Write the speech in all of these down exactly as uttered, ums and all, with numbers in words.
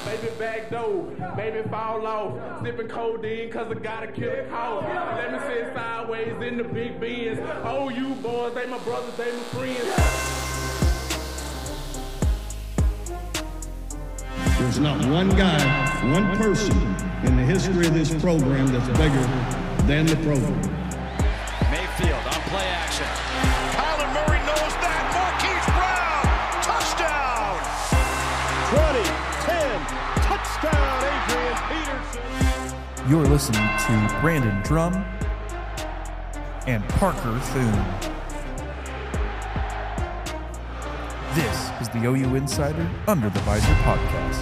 Maybe back door, maybe fall off. Sipping codeine cause I gotta kill a cough. Let me sit sideways in the big Benz. Oh, you boys, they my brothers, they my friends. There's not one guy, one person in the history of this program that's bigger than the program. Mayfield on play action. Kyler Murray knows that. Marquise Brown, touchdown. twenty ten, touchdown, Adrian Peterson. You're listening to Brandon Drum and Parker Thune. This is the O U Insider Under the Visor podcast.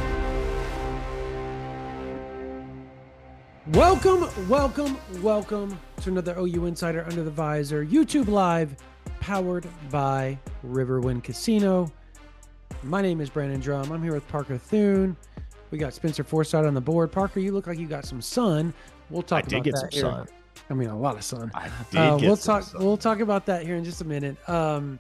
Welcome, welcome, welcome to another O U Insider Under the Visor YouTube Live, powered by Riverwind Casino. My name is Brandon Drum. I'm here with Parker Thune. We got Spencer Forsythe on the board. Parker, you look like you got some sun. We'll talk I about did get that some here. sun. I mean, a lot of sun. I did uh, get we'll some talk. sun. We'll talk about that here in just a minute. Um,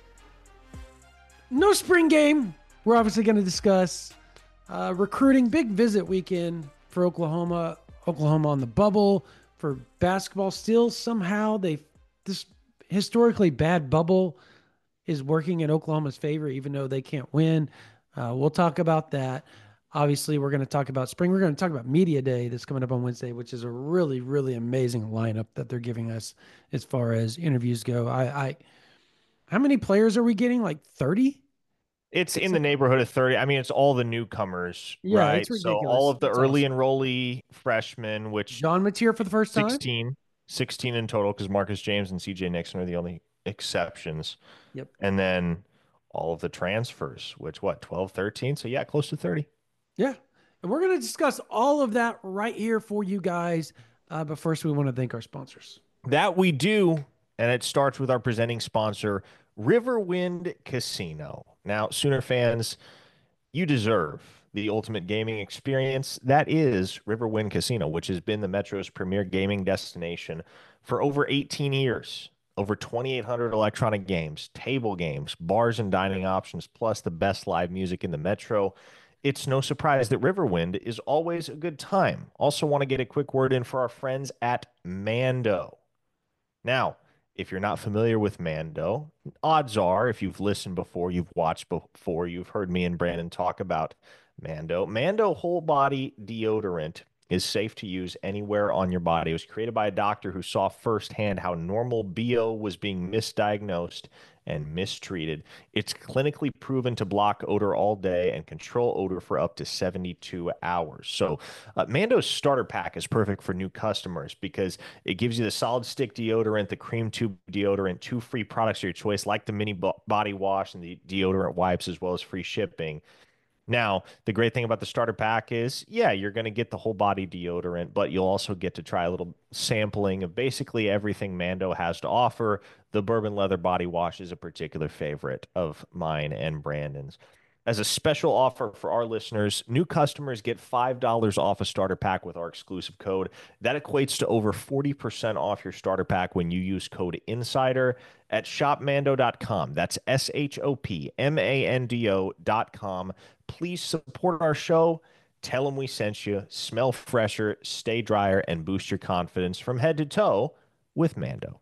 no spring game. We're obviously going to discuss uh, recruiting. Big visit weekend for Oklahoma. Oklahoma on the bubble for basketball. Still, somehow they this historically bad bubble is working in Oklahoma's favor, even though they can't win. Uh, we'll talk about that. Obviously, we're going to talk about spring. We're going to talk about Media Day that's coming up on Wednesday, which is a really, really amazing lineup that they're giving us as far as interviews go. I, I how many players are we getting? Like thirty? It's in the neighborhood of thirty. I mean, it's all the newcomers, Yeah, right? it's So ridiculous. all of the It's early awesome. enrollee freshmen, which John Mateer for the first time. sixteen, sixteen in total, because Marcus James and C J Nixon are the only exceptions. Yep. And then all of the transfers, which what, twelve, thirteen? So yeah, close to thirty. Yeah. And we're going to discuss all of that right here for you guys. Uh, but first, we want to thank our sponsors. That we do, and it starts with our presenting sponsor, Riverwind Casino. Now, Sooner fans, you deserve the ultimate gaming experience. That is Riverwind Casino, which has been the Metro's premier gaming destination for over eighteen years. Over twenty-eight hundred electronic games, table games, bars and dining options, plus the best live music in the Metro. It's no surprise that Riverwind is always a good time. Also want to get a quick word in for our friends at Mando. Now, if you're not familiar with Mando, odds are, if you've listened before, you've watched before, you've heard me and Brandon talk about Mando. Mando whole body deodorant is safe to use anywhere on your body. It was created by a doctor who saw firsthand how normal B O was being misdiagnosed and mistreated. It's clinically proven to block odor all day and control odor for up to seventy-two hours. So uh, Mando's starter pack is perfect for new customers because it gives you the solid stick deodorant, the cream tube deodorant, two free products of your choice, like the mini bo- body wash and the deodorant wipes, as well as free shipping. Now, the great thing about the starter pack is, yeah, you're going to get the whole body deodorant, but you'll also get to try a little sampling of basically everything Mando has to offer. The bourbon leather body wash is a particular favorite of mine and Brandon's. As a special offer for our listeners, new customers get five dollars off a starter pack with our exclusive code. That equates to over forty percent off your starter pack when you use code INSIDER at shop mando dot com. That's S H O P M A N D O dot com. Please support our show. Tell them we sent you. Smell fresher, stay drier, and boost your confidence from head to toe with Mando.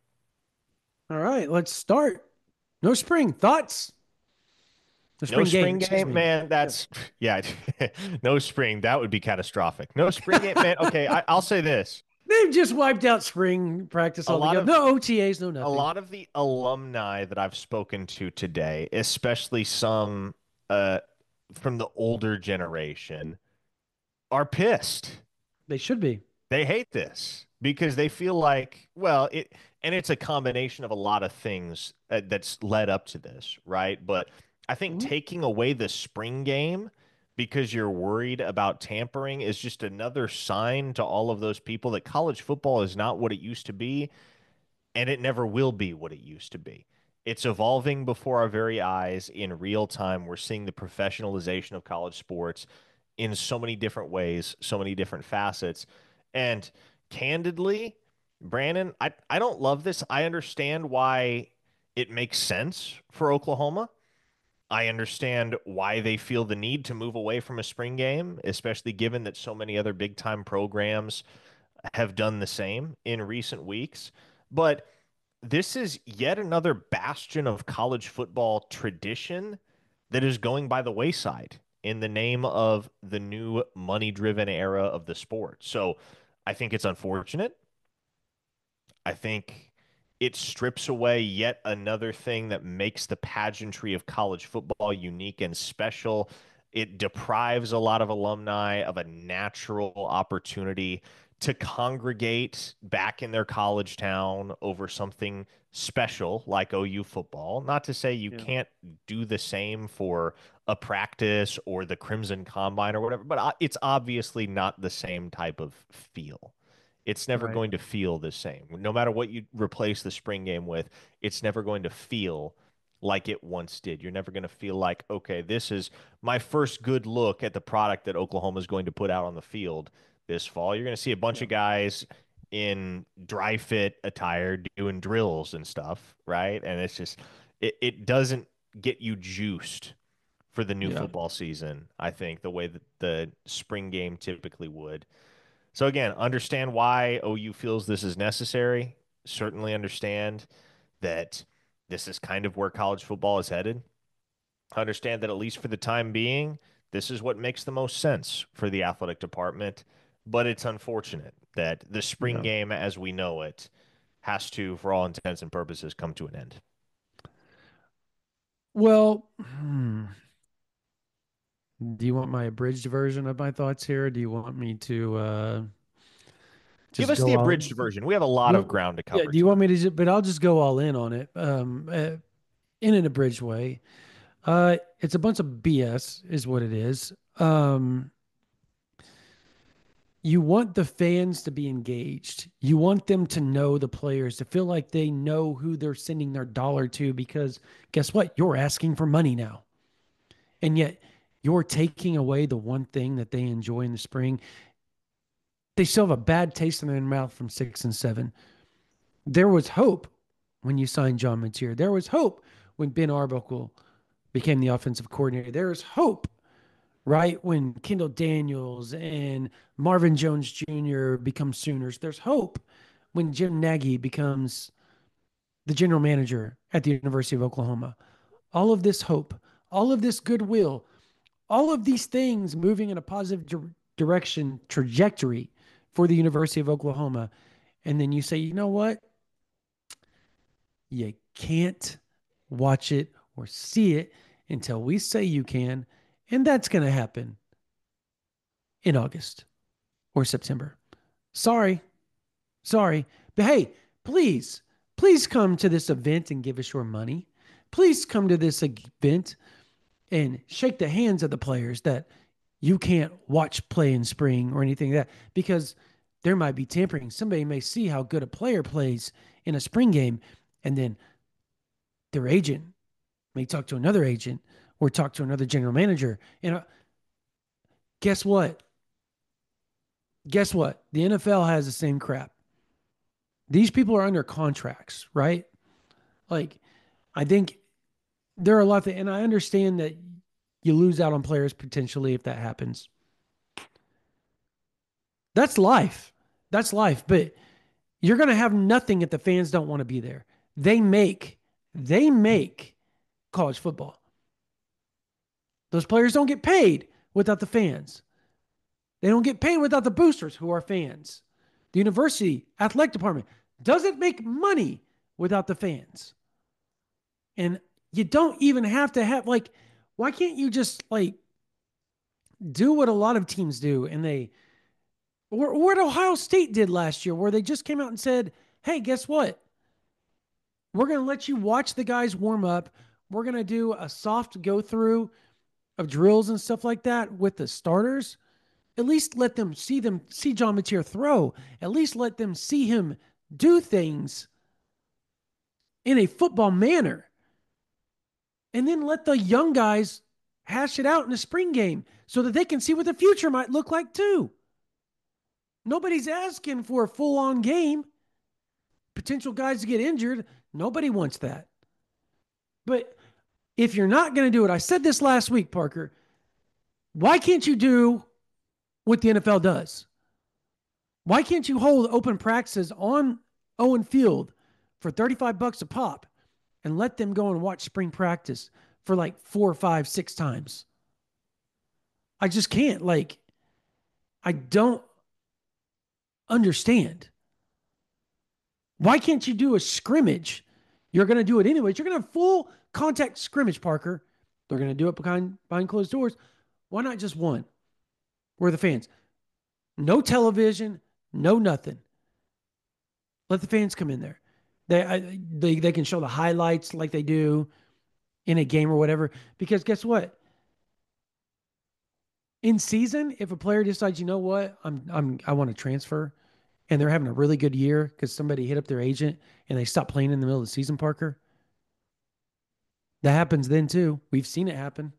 All right, let's start. No spring. Thoughts? The spring no spring game, game, man. That's yeah. No spring. That would be catastrophic. No spring game, man. Okay, I, I'll say this. They've just wiped out spring practice A lot altogether. of- No O T As, no nothing. A lot of the alumni that I've spoken to today, especially some uh, from the older generation, are pissed. They should be. They hate this because they feel like, well, it, and it's a combination of a lot of things uh, that's led up to this, right? But I think Mhm. taking away the spring game because you're worried about tampering is just another sign to all of those people that college football is not what it used to be, and it never will be what it used to be. It's evolving before our very eyes in real time. We're seeing the professionalization of college sports in so many different ways, so many different facets. And candidly, Brandon, I, I don't love this. I understand why it makes sense for Oklahoma. I understand why they feel the need to move away from a spring game, especially given that so many other big time programs have done the same in recent weeks. But this is yet another bastion of college football tradition that is going by the wayside in the name of the new money driven era of the sport. So I think it's unfortunate. I think it strips away yet another thing that makes the pageantry of college football unique and special. It deprives a lot of alumni of a natural opportunity to congregate back in their college town over something special like O U football. Not to say you yeah. can't do the same for a practice or the Crimson Combine or whatever, but it's obviously not the same type of feel. It's never right. going to feel the same. No matter what you replace the spring game with, it's never going to feel like it once did. You're never going to feel like, okay, this is my first good look at the product that Oklahoma is going to put out on the field this fall. You're going to see a bunch yeah. of guys in dry fit attire doing drills and stuff, right? And it's just, it, it doesn't get you juiced for the new yeah. football season, I think, the way that the spring game typically would. So again, understand why O U feels this is necessary. Certainly understand that this is kind of where college football is headed. Understand that at least for the time being, this is what makes the most sense for the athletic department. But it's unfortunate that the spring yeah. game as we know it has to, for all intents and purposes, come to an end. Well, hmm. do you want my abridged version of my thoughts here? Or do you want me to uh, give us the abridged version? We have a lot of ground to cover. Yeah, do you want me to? Just, but I'll just go all in on it um, uh, in an abridged way. Uh, it's a bunch of B S, is what it is. Um, you want the fans to be engaged. You want them to know the players, to feel like they know who they're sending their dollar to, because guess what? You're asking for money now, and yet you're taking away the one thing that they enjoy in the spring. They still have a bad taste in their mouth from six and seven. There was hope when you signed John Matier. There was hope when Ben Arbuckle became the offensive coordinator. There was hope, right, when Kendall Daniels and Marvin Jones Junior become Sooners. There's hope when Jim Nagy becomes the general manager at the University of Oklahoma. All of this hope, all of this goodwill, all of these things moving in a positive di- direction, trajectory for the University of Oklahoma. And then you say, you know what? You can't watch it or see it until we say you can. And that's going to happen in August or September. Sorry. Sorry. But hey, please, please come to this event and give us your money. Please come to this event and shake the hands of the players that you can't watch play in spring or anything like that, because there might be tampering. Somebody may see how good a player plays in a spring game, and then their agent may talk to another agent or talk to another general manager. And uh, guess what? Guess what? The N F L has the same crap. These people are under contracts, right? Like, I think there are a lot that, and I understand that you lose out on players potentially if that happens. That's life. That's life. But you're going to have nothing if the fans don't want to be there. They make, they make college football. Those players don't get paid without the fans. They don't get paid without the boosters who are fans. The university athletic department doesn't make money without the fans. And you don't even have to have, like, why can't you just, like, do what a lot of teams do? And they, or what Ohio State did last year, where they just came out and said, hey, guess what? We're going to let you watch the guys warm up. We're going to do a soft go through of drills and stuff like that with the starters. At least let them see them, see John Matier throw. At least let them see him do things in a football manner. And then let the young guys hash it out in the spring game so that they can see what the future might look like too. Nobody's asking for a full-on game. Potential guys to get injured. Nobody wants that. But if you're not going to do it, I said this last week, Parker, why can't you do what the N F L does? Why can't you hold open practices on Owen Field for thirty-five bucks a pop and let them go and watch spring practice for like four, five, six times? I just can't. Like, I don't understand. Why can't you do a scrimmage? You're going to do it anyways. You're going to have full contact scrimmage, Parker. They're going to do it behind, behind closed doors. Why not just one? Where the fans? No television, no nothing. Let the fans come in there. They, I, they, they can show the highlights like they do in a game or whatever. Because guess what? In season, if a player decides, you know what, I'm, I'm, I want to transfer, and they're having a really good year because somebody hit up their agent and they stop playing in the middle of the season, Parker, that happens then too. We've seen it happen.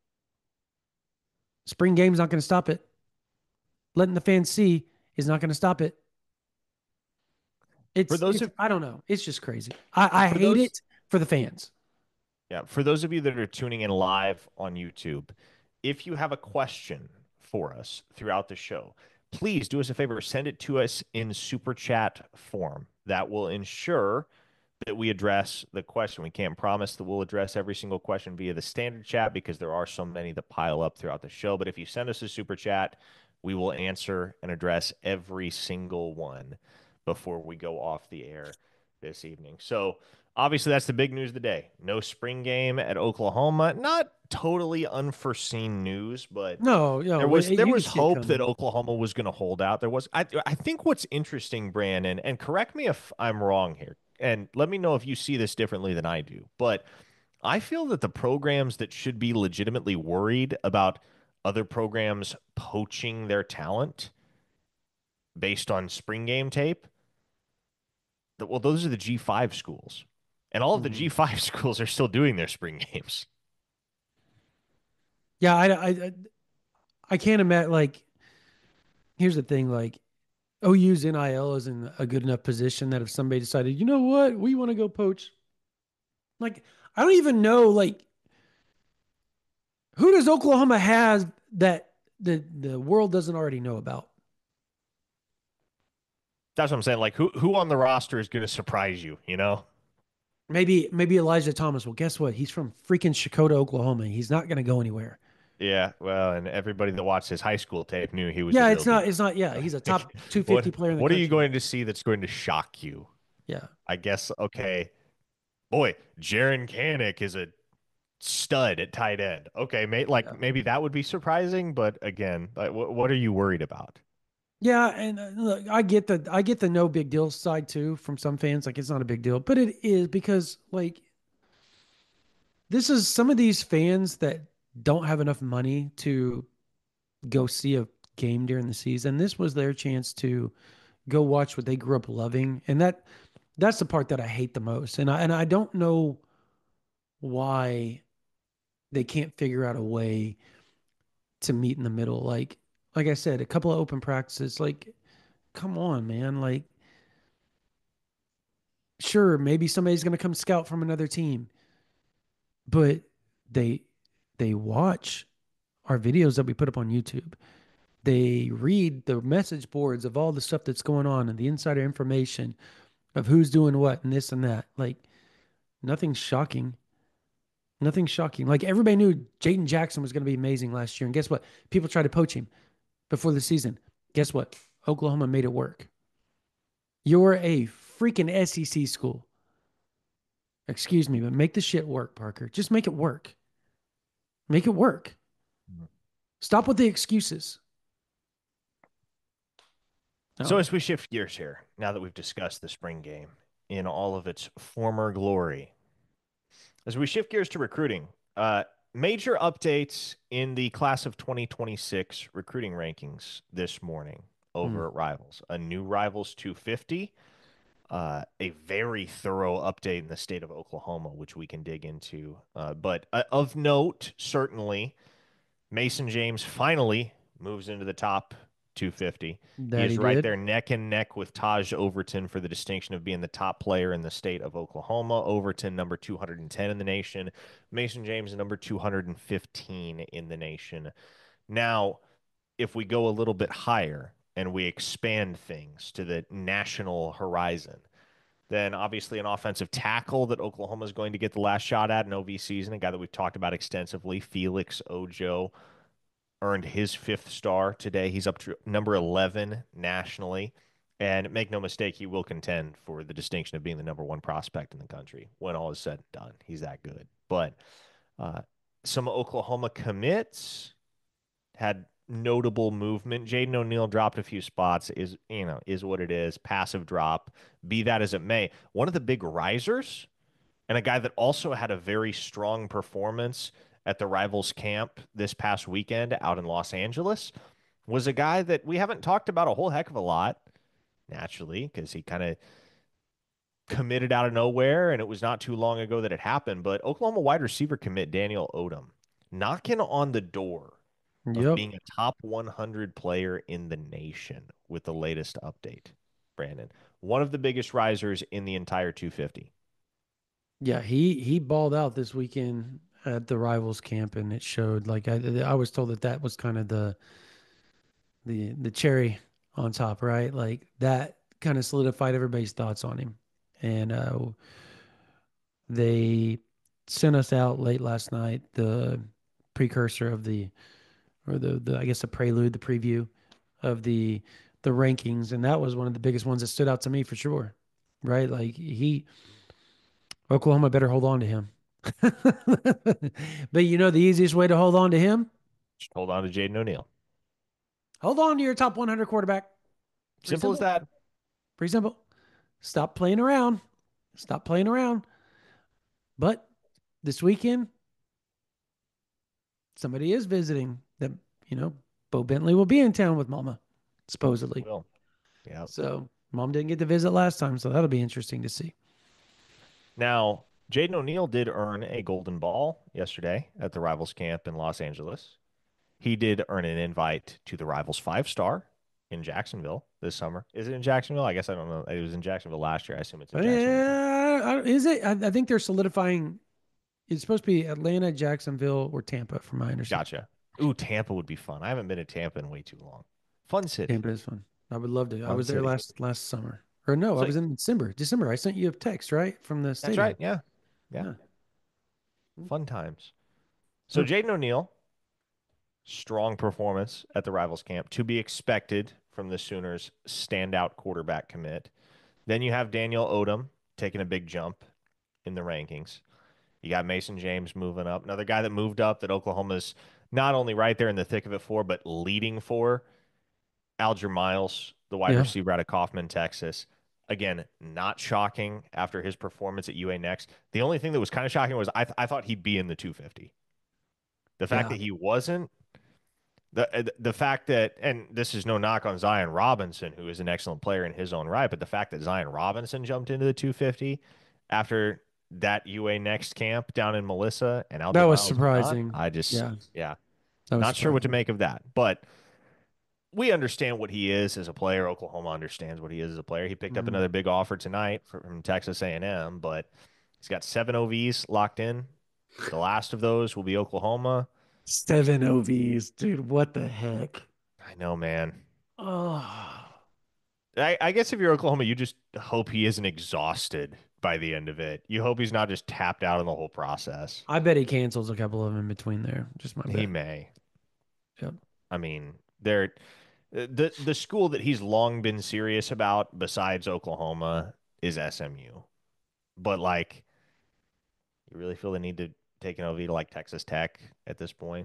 Spring game's not going to stop it. Letting the fans see is not going to stop it. It's, for those it's of, I don't know. It's just crazy. I, I hate those, it for the fans. Yeah. For those of you that are tuning in live on YouTube, if you have a question for us throughout the show, please do us a favor. Send it to us in super chat form. That will ensure that we address the question. We can't promise that we'll address every single question via the standard chat because there are so many that pile up throughout the show. But if you send us a super chat, we will answer and address every single one before we go off the air this evening. So obviously that's the big news of the day. No spring game at Oklahoma. Not totally unforeseen news, but no, no there was there was hope hope that Oklahoma was going to hold out. There was I I think what's interesting, Brandon, and correct me if I'm wrong here, and let me know if you see this differently than I do, but I feel that the programs that should be legitimately worried about other programs poaching their talent based on spring game tape, well, those are the G five schools. And all of the mm-hmm. G five schools are still doing their spring games. Yeah, I, I, I can't imagine, like, here's the thing, like, O U's N I L is in a good enough position that if somebody decided, you know what, we want to go poach, like, I don't even know, like, who does Oklahoma have that the, the world doesn't already know about? That's what I'm saying. Like, who who on the roster is going to surprise you, you know? Maybe maybe Elijah Thomas. Well, guess what? He's from freaking Chakota, Oklahoma. He's not going to go anywhere. Yeah, well, and everybody that watched his high school tape knew he was. Yeah, it's not. Dude. It's not. Yeah, he's a top two fifty what, player in the What country. are you going to see that's going to shock you? Yeah, I guess. Okay, boy, Jaron Kanak is a stud at tight end. Okay, may, like yeah. maybe that would be surprising, but again, like, what, what are you worried about? Yeah, and uh, look, I get the I get the no big deal side too from some fans. Like, it's not a big deal, but it is because like this is some of these fans that don't have enough money to go see a game during the season. This was their chance to go watch what they grew up loving, and that that's the part that I hate the most. And I and I don't know why they can't figure out a way to meet in the middle. Like like I said, a couple of open practices. Like, come on, man. Like, sure, maybe somebody's going to come scout from another team, but they they watch our videos that we put up on YouTube. They read the message boards of all the stuff that's going on and the insider information of who's doing what and this and that. Like, nothing shocking. Nothing shocking. Like, everybody knew Jaden Jackson was going to be amazing last year. And guess what? People tried to poach him before the season. Guess what? Oklahoma made it work. You're a freaking S E C school. Excuse me, but make the shit work, Parker. Just make it work. Make it work. Stop with the excuses. So as we shift gears here, now that we've discussed the spring game in all of its former glory, as we shift gears to recruiting, uh, major updates in the class of twenty twenty-six recruiting rankings this morning over mm. at Rivals. A new Rivals two fifty, uh, a very thorough update in the state of Oklahoma, which we can dig into. Uh, but uh, of note, certainly, Mason James finally moves into the top two fifty. That he is he right did. there neck and neck with Taj Overton for the distinction of being the top player in the state of Oklahoma. Overton, number two hundred ten in the nation. Mason James, number two hundred fifteen in the nation. Now, if we go a little bit higher and we expand things to the national horizon, then obviously an offensive tackle that Oklahoma is going to get the last shot at in O V season, a guy that we've talked about extensively, Felix Ojo, earned his fifth star today. He's up to number eleven nationally. And make no mistake, he will contend for the distinction of being the number one prospect in the country when all is said and done. He's that good. But uh, some Oklahoma commits had notable movement. Jaden O'Neal dropped a few spots, is, you know, is what it is. Passive drop, be that as it may. One of the big risers and a guy that also had a very strong performance at the Rivals camp this past weekend out in Los Angeles was a guy that we haven't talked about a whole heck of a lot, naturally, because he kind of committed out of nowhere, and it was not too long ago that it happened. But Oklahoma wide receiver commit Daniel Odom knocking on the door of Yep. being a top one hundred player in the nation with the latest update, Brandon. One of the biggest risers in the entire two fifty. Yeah, he he balled out this weekend at the Rivals camp, and it showed. Like I, I was told that that was kind of the the the cherry on top, right? Like that kind of solidified everybody's thoughts on him, and uh, they sent us out late last night the precursor of the, or the the I guess the prelude, the preview of the the rankings, and that was one of the biggest ones that stood out to me for sure, right? Like he. Oklahoma better hold on to him. But you know the easiest way to hold on to him? Just hold on to Jaden O'Neal. Hold on to your top one hundred quarterback. Pretty Simple, as that. Pretty simple. Stop playing around. Stop playing around. But this weekend, somebody is visiting that, you know, Bo Bentley will be in town with Mama, supposedly. Will. Yeah. So Mom didn't get to visit last time, so that'll be interesting to see. Now, Jaden O'Neal did earn a golden ball yesterday at the Rivals camp in Los Angeles. He did earn an invite to the Rivals five-star in Jacksonville this summer. Is it in Jacksonville? I guess I don't know. It was in Jacksonville last year. I assume it's in Jacksonville. Yeah, is it? I, I think they're solidifying. It's supposed to be Atlanta, Jacksonville, or Tampa, from my understanding. Gotcha. Ooh, Tampa would be fun. I haven't been to Tampa in way too long. Fun city. Tampa is fun. I would love to. I Fun was there city. last last summer. Or no, So- I was in December. December. I sent you a text, right? From the That's stadium. right. Yeah. Yeah. Fun times. So Hmm. Jaden O'Neal, strong performance at the Rivals camp, to be expected from the Sooners' standout quarterback commit. Then you have Daniel Odom taking a big jump in the rankings. You got Mason James moving up. Another guy that moved up that Oklahoma's not only right there in the thick of it for, but leading for. Alger Miles, the wide Yeah. receiver out of Kaufman, Texas. Again, not shocking after his performance at U A Next. The only thing that was kind of shocking was I, th- I thought he'd be in the two fifty. The fact Yeah. that he wasn't, the the fact that, and this is no knock on Zion Robinson, who is an excellent player in his own right, but the fact that Zion Robinson jumped into the two fifty after that U A Next camp down in Melissa and Alger That was Miles did not, surprising. I just, Yeah. yeah, That was not sure what to surprising. make of that, but we understand what he is as a player. Oklahoma understands what he is as a player. He picked up Mhm. another big offer tonight from Texas A and M, but he's got seven O Vs locked in. The last of those will be Oklahoma. Seven O Vs, dude. What the heck? I know, man. Oh, I, I guess if you're Oklahoma, you just hope he isn't exhausted by the end of it. You hope he's not just tapped out in the whole process. I bet he cancels a couple of them in between there. Just my He bet. may. Yep. I mean, they're the the school that he's long been serious about besides Oklahoma is S M U. But like, you really feel the need to take an O V to like Texas Tech at this point?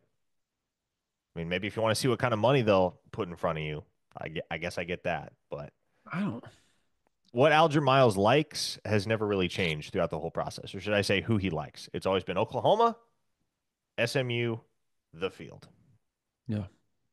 I mean, maybe if you want to see what kind of money they'll put in front of you, I, get, I guess I get that. But I don't. what Alger Miles likes has never really changed throughout the whole process. Or should I say who he likes? It's always been Oklahoma, S M U, the field. Yeah.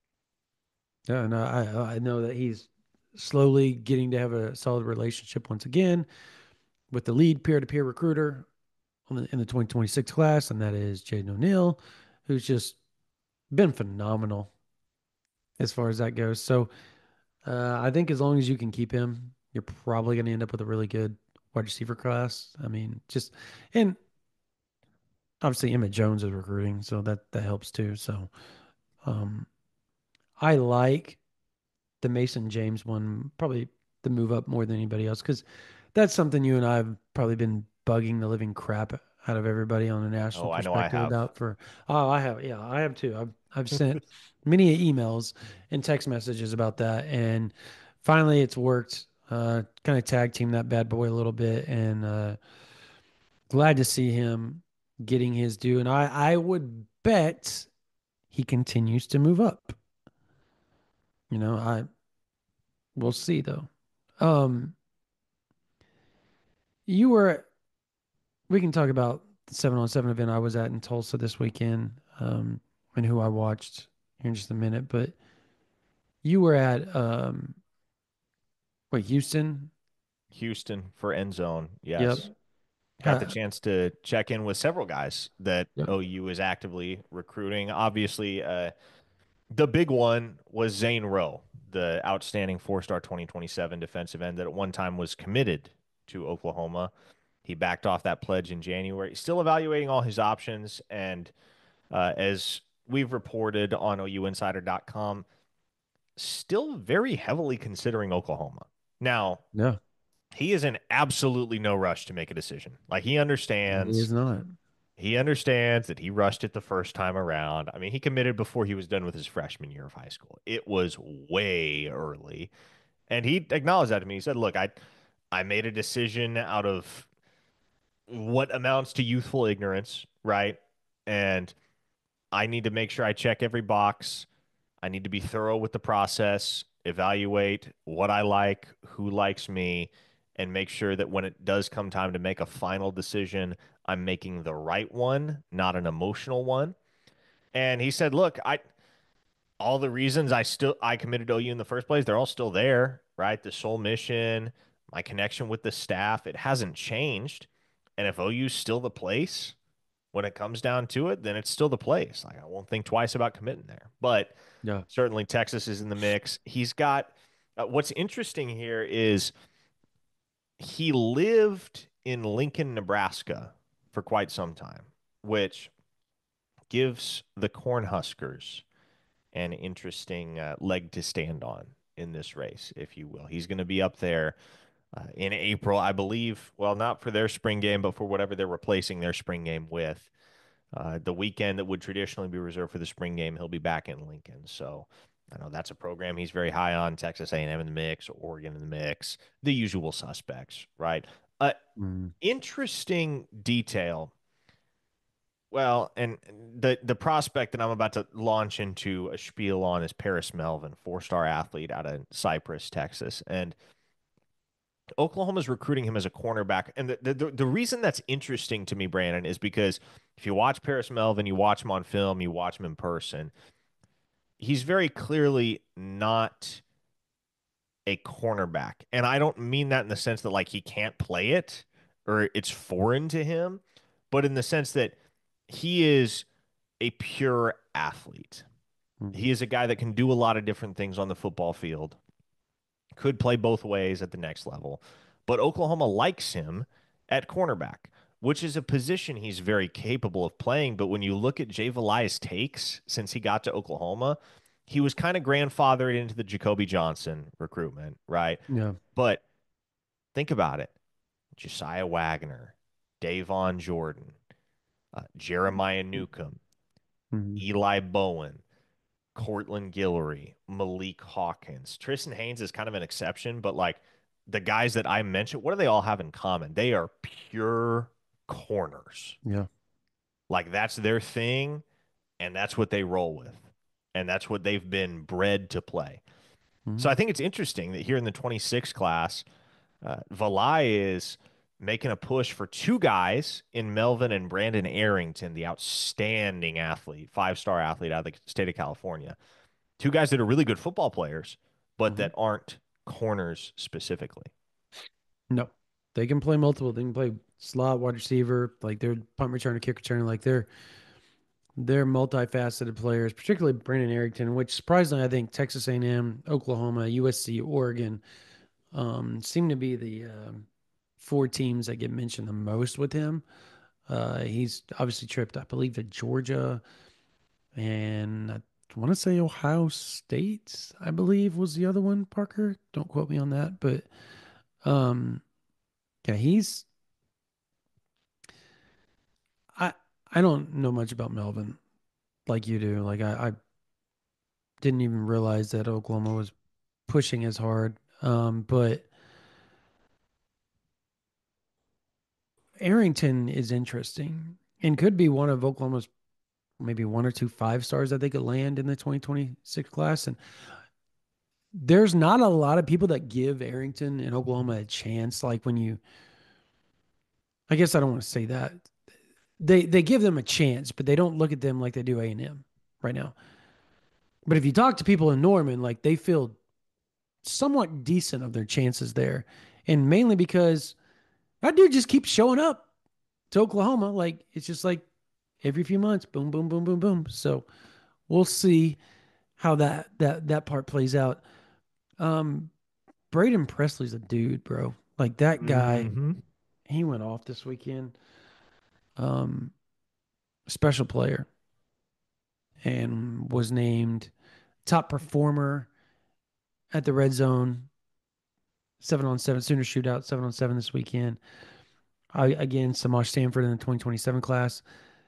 Yeah, and I I know that he's slowly getting to have a solid relationship once again with the lead peer-to-peer recruiter on the, in the twenty twenty-six class, and that is Jaden O'Neal, who's just been phenomenal as far as that goes. So Uh, I think as long as you can keep him, you're probably going to end up with a really good wide receiver class. I mean, just and obviously Emmett Jones is recruiting, so that that helps too. So, um, I like the Mason James one, probably the move up more than anybody else because that's something you and I have probably been bugging the living crap out of everybody on a national Oh, I know I perspective have. about for. Oh, I have, yeah, I have too. I've I've sent many emails and text messages about that, and finally it's worked. Uh, kind of tag team that bad boy a little bit, and uh, glad to see him getting his due. And I I would bet he continues to move up. You know, I we'll see though. Um, you were we can talk about the seven on seven event I was at in Tulsa this weekend, um, and who I watched here in just a minute. But you were at um, wait, Houston? Houston for end zone. Yep. Yes. Got the Uh, chance to check in with several guys that yep. O U is actively recruiting. Obviously, uh, the big one was Zane Rowe, the outstanding four-star twenty twenty-seven defensive end that at one time was committed to Oklahoma. He backed off that pledge in January. Still evaluating all his options, and uh, as we've reported on O U insider dot com, still very heavily considering Oklahoma. Now, Yeah. he is in absolutely no rush to make a decision. Like he He understands is not. he understands that he rushed it the first time around. I mean, he committed before he was done with his freshman year of high school. It was way early. And he acknowledged that to me. He said, "Look, I I made a decision out of what amounts to youthful ignorance, right? And I need to make sure I check every box. I need to be thorough with the process, evaluate what I like, who likes me, and make sure that when it does come time to make a final decision, I'm making the right one, not an emotional one." And he said, "Look, I all the reasons I still I committed to O U in the first place, they're all still there, right? The sole mission, my connection with the staff, it hasn't changed. And if O U's still the place when it comes down to it, then it's still the place. Like I won't think twice about committing there." But Yeah. certainly Texas is in the mix. He's got uh, what's interesting here is he lived in Lincoln, Nebraska for quite some time, which gives the Cornhuskers an interesting uh, leg to stand on in this race, if you will. He's going to be up there uh, in April, I believe. Well, not for their spring game, but for whatever they're replacing their spring game with. Uh, the weekend that would traditionally be reserved for the spring game, he'll be back in Lincoln. So I know that's a program he's very high on. Texas A and M in the mix, Oregon in the mix, the usual suspects, right? Uh, Mm. interesting detail. Well, and the the prospect that I'm about to launch into a spiel on is Paris Melvin, four-star athlete out of Cypress, Texas, and Oklahoma's recruiting him as a cornerback. And the, the the reason that's interesting to me, Brandon, is because if you watch Paris Melvin, you watch him on film, you watch him in person, he's very clearly not a cornerback. And I don't mean that in the sense that like he can't play it or it's foreign to him, but in the sense that he is a pure athlete. Mm. He is a guy that can do a lot of different things on the football field, could play both ways at the next level. But Oklahoma likes him at cornerback, which is a position he's very capable of playing. But when you look at Jay Valai's takes since he got to Oklahoma, he was kind of grandfathered into the Jacoby Johnson recruitment, right? Yeah. But think about it. Josiah Wagner, Davon Jordan, uh, Jeremiah Newcomb, Mhm. Eli Bowen, Cortland Guillory, Malik Hawkins. Tristan Haynes is kind of an exception, but like the guys that I mentioned, what do they all have in common? They are pure corners. Yeah. Like that's their thing, and that's what they roll with. And that's what they've been bred to play. Mhm. So I think it's interesting that here in the twenty-six class, uh, Valai is making a push for two guys in Melvin and Brandon Arrington, the outstanding athlete, five-star athlete out of the state of California. Two guys that are really good football players, but Mhm. that aren't corners specifically. No, they can play multiple. They can play slot, wide receiver, like they're punt returner, kick returner, like they're they're multifaceted players, particularly Brandon Arrington, which surprisingly I think Texas A and M, Oklahoma, U S C, Oregon um, seem to be the uh, four teams that get mentioned the most with him. Uh, he's obviously tripped, I believe, to Georgia, and I want to say Ohio State, I believe, was the other one. Parker, don't quote me on that, but um, yeah, he's. I I don't know much about Melvin like you do. Like I, I didn't even realize that Oklahoma was pushing as hard. Um, but Arrington is interesting and could be one of Oklahoma's maybe one or two five stars that they could land in the twenty twenty-six class. And there's not a lot of people that give Arrington and Oklahoma a chance. Like when you, I guess I don't want to say that. They they give them a chance, but they don't look at them like they do A and M right now. But if you talk to people in Norman, like they feel somewhat decent of their chances there. And mainly because that dude just keeps showing up to Oklahoma. Like it's just like every few months, boom, boom, boom, boom, boom. So we'll see how that that that part plays out. Um, Braden Presley's a dude, bro. Like that guy, Mm-hmm. he went off this weekend. Um, special player and was named top performer at the red zone. Seven on seven Sooner shootout, seven on seven this weekend. I, again, Samash Stanford in the twenty twenty-seven class.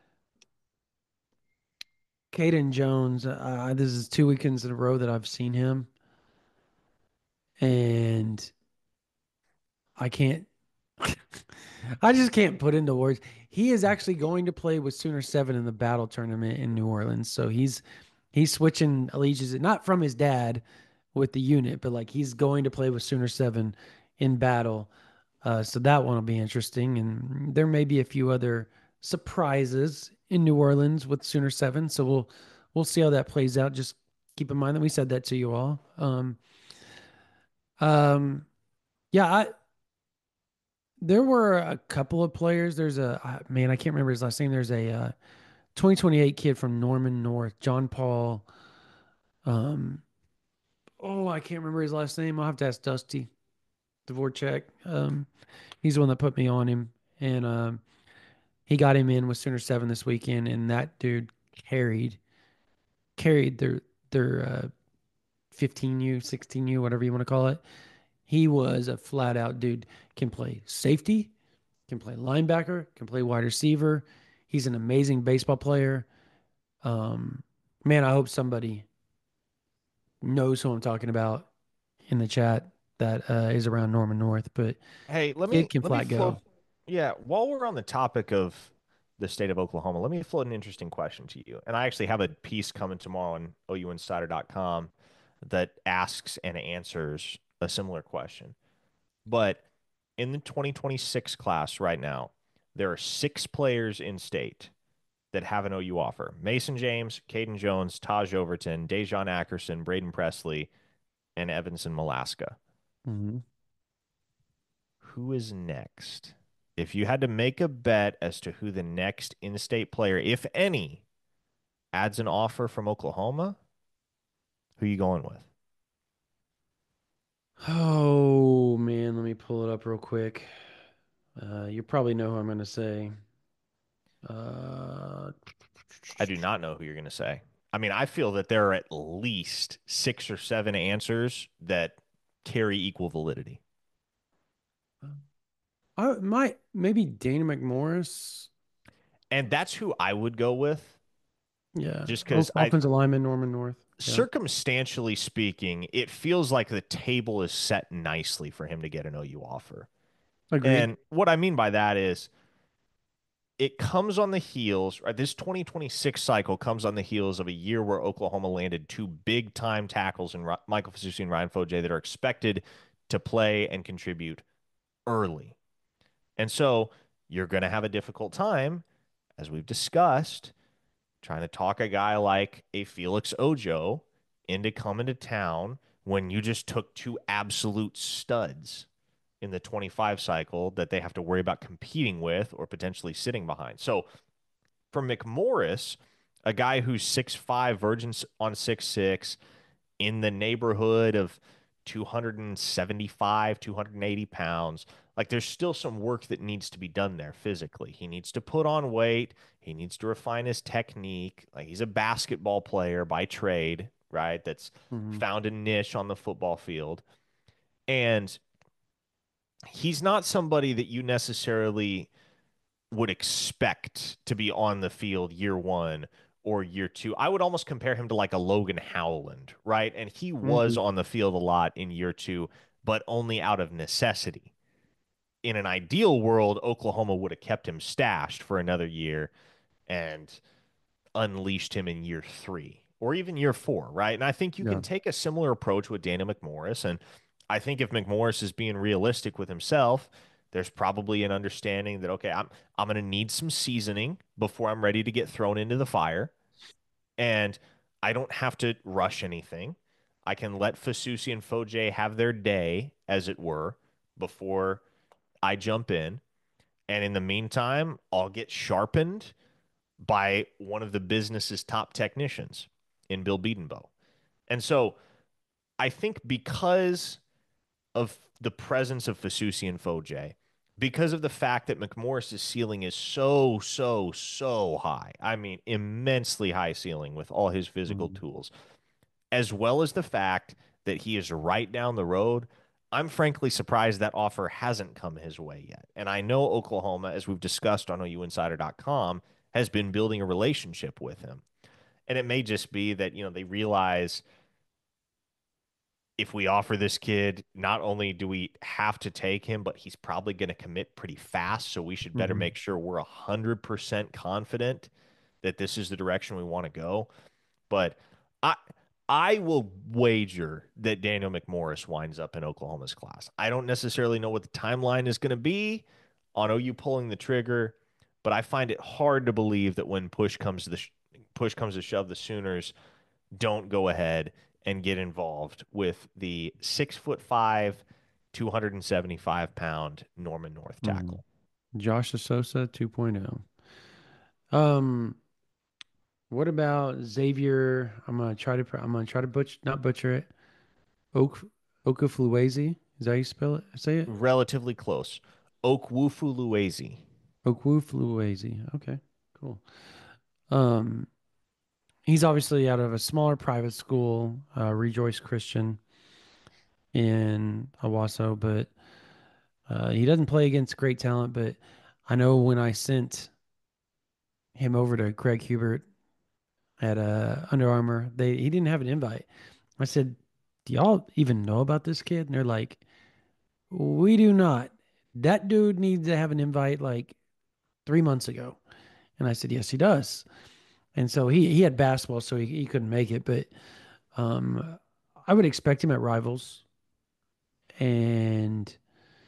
Caden Jones, uh, this is two weekends in a row that I've seen him. And I can't, I just can't put into words. He is actually going to play with Sooner seven in the battle tournament in New Orleans. So he's, he's switching allegiance, not from his dad with the unit, but like he's going to play with Sooner seven in battle. Uh, so that one will be interesting. And there may be a few other surprises in New Orleans with Sooner seven. So we'll, we'll see how that plays out. Just keep in mind that we said that to you all. Um, um, yeah, I, there were a couple of players. There's a uh, man, I can't remember his last name. There's a uh, twenty twenty-eight kid from Norman North, John Paul. Um, oh, I can't remember his last name. I'll have to ask Dusty Dvorak. Um, he's the one that put me on him, and um, he got him in with Sooner Seven this weekend, and that dude carried carried their their uh, fifteen U, sixteen U, whatever you want to call it. He was a flat out dude. Can play safety, can play linebacker, can play wide receiver. He's an amazing baseball player. Um, man, I hope somebody knows who I'm talking about in the chat that uh, is around Norman North. But Hey, let me kid can let flat me float, go. yeah, while we're on the topic of the state of Oklahoma, let me float an interesting question to you. And I actually have a piece coming tomorrow on O U insider dot com that asks and answers a similar question. But in the twenty twenty-six class right now, there are six players in state that have an O U offer. Mason James, Caden Jones, Taj Overton, Dejon Ackerson, Braden Presley, and Evanson Malaska. Mm-hmm. Who is next? If you had to make a bet as to who the next in-state player, if any, adds an offer from Oklahoma, who are you going with? Oh man, let me pull it up real quick. Uh, you probably know who I'm going to say. Uh, I do not know who you're going to say. I mean, I feel that there are at least six or seven answers that carry equal validity. I might maybe Dana McMorris. And that's who I would go with. Yeah, Just because I offensive lineman Norman North. Yeah. Circumstantially speaking, it feels like the table is set nicely for him to get an O U offer. Agreed. And what I mean by that is it comes on the heels, right? This twenty twenty-six cycle comes on the heels of a year where Oklahoma landed two big time tackles in Michael Fasusi and Ryan Foje that are expected to play and contribute early. And so you're going to have a difficult time, as we've discussed, trying to talk a guy like a Felix Ojo into coming to town when you just took two absolute studs in the twenty-five cycle that they have to worry about competing with or potentially sitting behind. So for McMorris, A guy who's six five, virgin on six six, in the neighborhood of two seventy-five, two eighty pounds. Like there's still some work that needs to be done there physically. He needs to put on weight. He needs to refine his technique. Like he's a basketball player by trade, right? That's Mhm. found a niche on the football field. And he's not somebody that you necessarily would expect to be on the field year one or year two. I would almost compare him to like a Logan Howland, right? And he was Mhm. on the field a lot in year two, but only out of necessity. In an ideal world, Oklahoma would have kept him stashed for another year and unleashed him in year three or even year four, right? And I think you Yeah. can take a similar approach with Daniel McMorris. And I think if McMorris is being realistic with himself, there's probably an understanding that, okay, I'm I'm going to need some seasoning before I'm ready to get thrown into the fire. And I don't have to rush anything. I can let Fasusi and Foje have their day, as it were, before I jump in. And in the meantime, I'll get sharpened by one of the business's top technicians in Bill Bedenbaugh. And so I think because of the presence of Fasusi and Foje, because of the fact that McMorris's ceiling is so, so, so high, I mean, immensely high ceiling with all his physical Mhm. tools, as well as the fact that he is right down the road, I'm frankly surprised that offer hasn't come his way yet. And I know Oklahoma, as we've discussed on O U Insider dot com, has been building a relationship with him. And it may just be that, you know, they realize if we offer this kid, not only do we have to take him, but he's probably going to commit pretty fast. So we should better Mhm. make sure we're one hundred percent confident that this is the direction we want to go. But I I will wager that Daniel McMorris winds up in Oklahoma's class. I don't necessarily know what the timeline is going to be on O U pulling the trigger, but I find it hard to believe that when push comes to the sh- push comes to shove, the Sooners don't go ahead and get involved with the six foot five, two seventy-five pound Norman North Mhm. tackle. Josh Sosa 2.0. Um, what about Xavier? I'm gonna try to. pr- I'm gonna try to butch not butcher it. Oak Okafluwazi. Is that how you spell it? Say it. Relatively close. Okwufu Luezi. Okafluwazi. Okay, cool. Um, he's obviously out of a smaller private school, uh, Rejoice Christian in Owasso, but uh, he doesn't play against great talent. But I know when I sent him over to Craig Hubert at uh, Under Armour, they he didn't have an invite. I said, "Do y'all even know about this kid?" And they're like, "We do not. That dude needs to have an invite like three months ago." And I said, "Yes, he does." And so he he had basketball, so he, he couldn't make it. But um, I would expect him at Rivals, and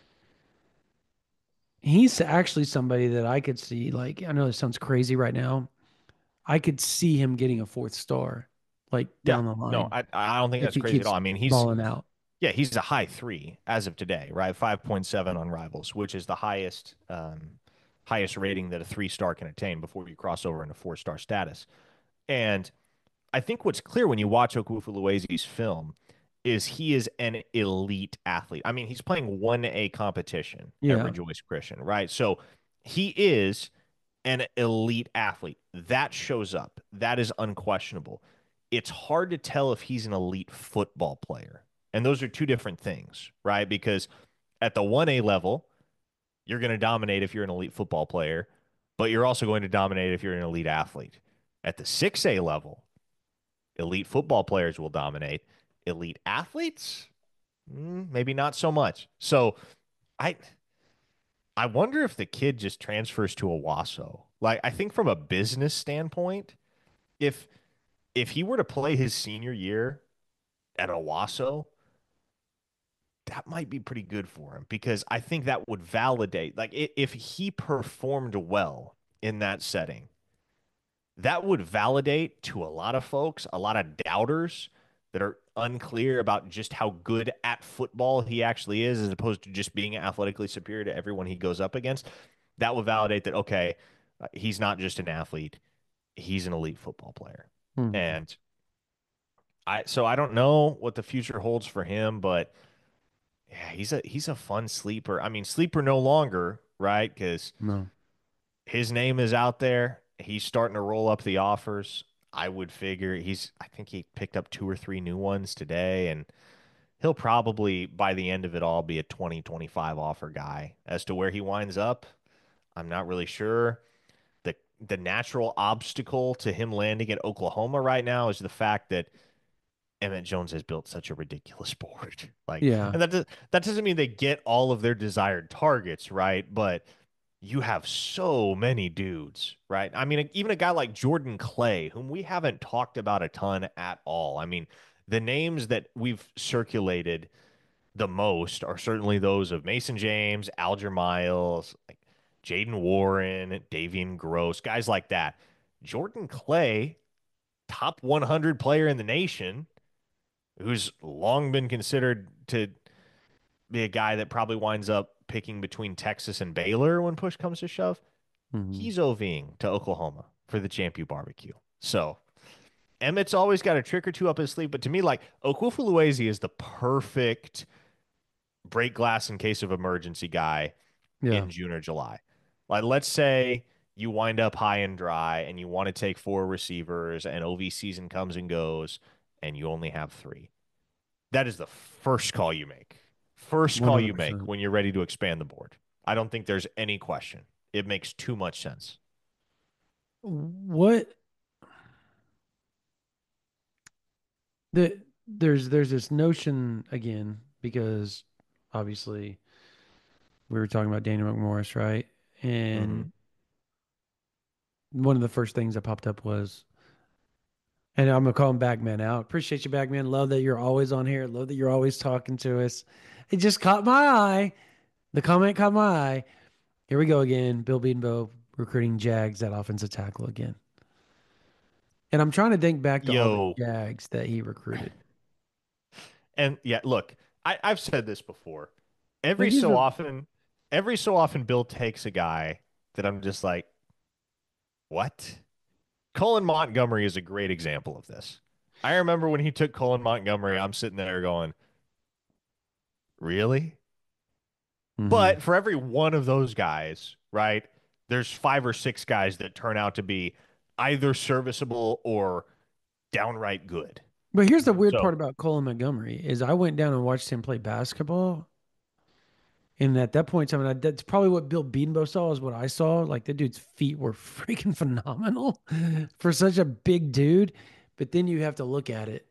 he's actually somebody that I could see. Like I know this sounds crazy right now. I could see him getting a fourth star, like Yeah. down the No, line, I I don't think if that's he crazy at keeps all. I mean, he's balling out. yeah, he's a high three as of today, right? five point seven on Rivals, which is the highest um highest rating that a three star can attain before you cross over into four star status. And I think what's clear when you watch Okufu film is he is an elite athlete. I mean, he's playing one A competition at Yeah. Rejoice Christian, right? So he is an elite athlete. That shows up. That is unquestionable. It's hard to tell if he's an elite football player. And those are two different things, right? Because at the one A level, you're going to dominate if you're an elite football player, but you're also going to dominate if you're an elite athlete. At the six A level, elite football players will dominate. Elite athletes, mm, maybe not so much. So I I wonder if the kid just transfers to Owasso. Like I think from a business standpoint, if if he were to play his senior year at Owasso, that might be pretty good for him because I think that would validate like if he performed well in that setting, that would validate to a lot of folks, a lot of doubters that are unclear about just how good at football he actually is, as opposed to just being athletically superior to everyone he goes up against. That would validate that, okay, uh, he's not just an athlete. he's an elite football player. Hmm. And I so I don't know what the future holds for him, but yeah, he's a he's a fun sleeper. I mean, sleeper no longer, right? Because No. his name is out there. He's starting to roll up the offers. I would figure he's I think he picked up two or three new ones today, and he'll probably by the end of it all be a twenty twenty-five offer guy. As to where he winds up, I'm not really sure. The the natural obstacle to him landing at Oklahoma right now is the fact that Emmett Jones has built such a ridiculous board. Like, Yeah. and that does, that doesn't mean they get all of their desired targets, right? But you have so many dudes, right? I mean, even a guy like Jordan Clay, whom we haven't talked about a ton at all. I mean, the names that we've circulated the most are certainly those of Mason James, Alger Miles, like Jaden Warren, Davian Gross, guys like that. Jordan Clay, top one hundred player in the nation, who's long been considered to be a guy that probably winds up picking between Texas and Baylor when push comes to shove. Mhm. He's OVing to Oklahoma for the Champion Barbecue. So Emmett's always got a trick or two up his sleeve, but to me, like Okwuefuluezi is the perfect break glass in case of emergency guy Yeah. in June or July. Like, let's say you wind up high and dry and you want to take four receivers and O V season comes and goes and you only have three. That is the first call you make. First call you make one hundred percent. when you're ready to expand the board. I don't think there's any question. It makes too much sense. What the there's there's this notion again because obviously we were talking about Daniel McMorris, right? And one of the first things that popped up was, and I'm gonna call him Bagman out. Appreciate you, Bagman. Love that you're always on here. Love that you're always talking to us. It just caught my eye. The comment caught my eye. Here we go again. Bill Bedenbaugh recruiting Jags at offensive tackle again. And I'm trying to think back to all Yo. the Jags that he recruited. And yeah, look, I, I've said this before. Every Like, he's so a- often, every so often, Bill takes a guy that I'm just like, what? Colin Montgomery is a great example of this. I remember when he took Colin Montgomery, I'm sitting there going, really? Mhm. But for every one of those guys, right, there's five or six guys that turn out to be either serviceable or downright good. But here's the weird So- part about Colin Montgomery is I went down and watched him play basketball. And at that point in time, and I, that's probably what Bill Bedenbaugh saw is what I saw. Like the dude's feet were freaking phenomenal for such a big dude. But then you have to look at it.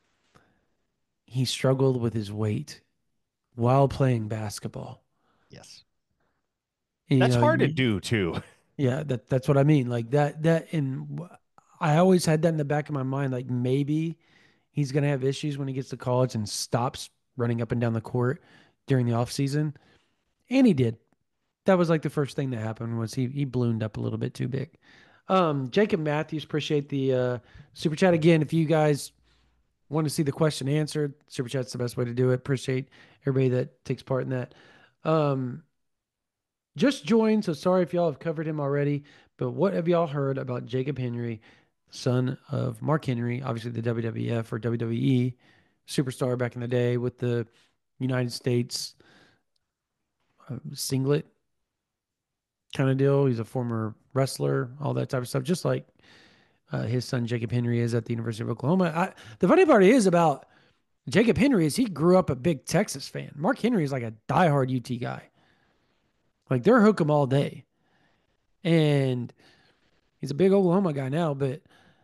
He struggled with his weight while playing basketball. Yes. And, you That's know, hard to you- do too. Yeah, that that's what I mean. Like that that and I always had that in the back of my mind. Like maybe he's gonna have issues when he gets to college and stops running up and down the court during the off season. And he did. That was like the first thing that happened was he he ballooned up a little bit too big. Um, Jacob Matthews, appreciate the uh, super chat again. If you guys want to see the question answered, super chat's the best way to do it. Appreciate everybody that takes part in that. Um, just joined, so sorry if y'all have covered him already. But what have y'all heard about Jacob Henry, son of Mark Henry, obviously the W W F or W W E superstar back in the day with the United States uh, singlet kind of deal. He's a former wrestler, all that type of stuff, just like uh, his son Jacob Henry is at the University of Oklahoma. I, the funny part is about Jacob Henry is he grew up a big Texas fan. Mark Henry is like a diehard U T guy. Like they're hook 'em all day. And he's a big Oklahoma guy now, but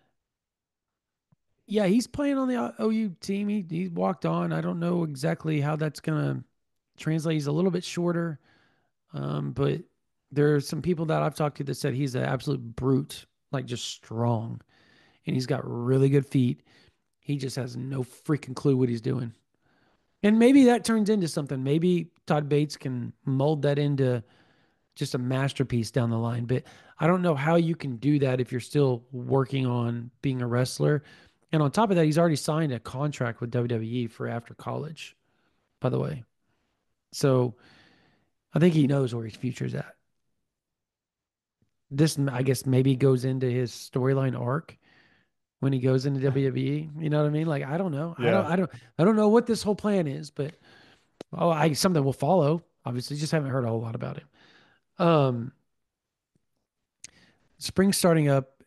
yeah, he's playing on the O U team. He he walked on. I don't know exactly how that's gonna translate. He's a little bit shorter, um, but there are some people that I've talked to that said he's an absolute brute, like just strong, and he's got really good feet. He just has no freaking clue what he's doing. And maybe that turns into something. Maybe Todd Bates can mold that into just a masterpiece down the line. But I don't know how you can do that if you're still working on being a wrestler. And on top of that, he's already signed a contract with W W E for after college, by the way. So I think he knows where his future's at. this, I guess, maybe goes into his storyline arc when he goes into W W E. You know what I mean? Like, I don't know. I don't, Yeah. I don't, I don't know what this whole plan is, but oh, I something will follow. Obviously, just haven't heard a whole lot about him. Um, spring starting up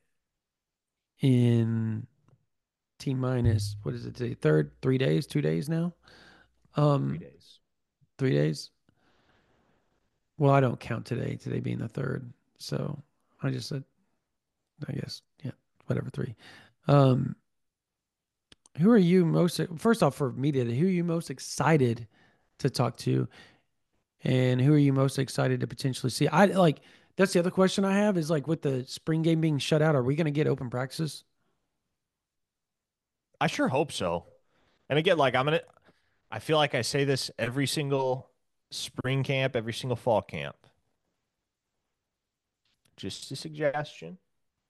in T minus, what is it today? Third, three days, two days now. Um, Three days. three days. Well, I don't count today. Today being the third, so I just said, I guess, yeah, whatever. Three. Um, who are you most? First off, for media, who are you most excited to talk to, and who are you most excited to potentially see? I like. That's the other question I have is like with the spring game being shut out, are we going to get open practices? I sure hope so. And again, like I'm gonna I feel like I say this every single spring camp, every single fall camp. Just a suggestion.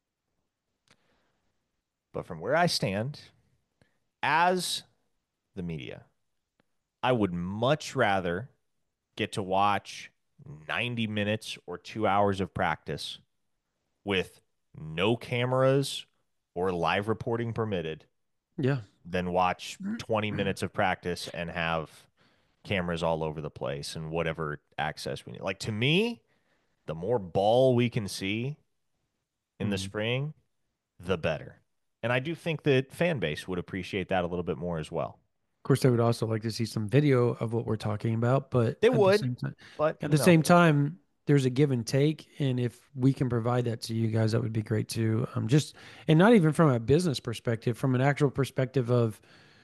But from where I stand, as the media, I would much rather get to watch ninety minutes or two hours of practice with no cameras or live reporting permitted Yeah. than watch twenty minutes of practice and have cameras all over the place and whatever access we need. Like to me, the more ball we can see in the Mhm. spring, the better. And I do think that fan base would appreciate that a little bit more as well. Of course, I would also like to see some video of what we're talking about, but They at the would, same time, but at you the know, same time, there's a give and take, and if we can provide that to you guys, that would be great too. Um, just and not even from a business perspective, from an actual perspective of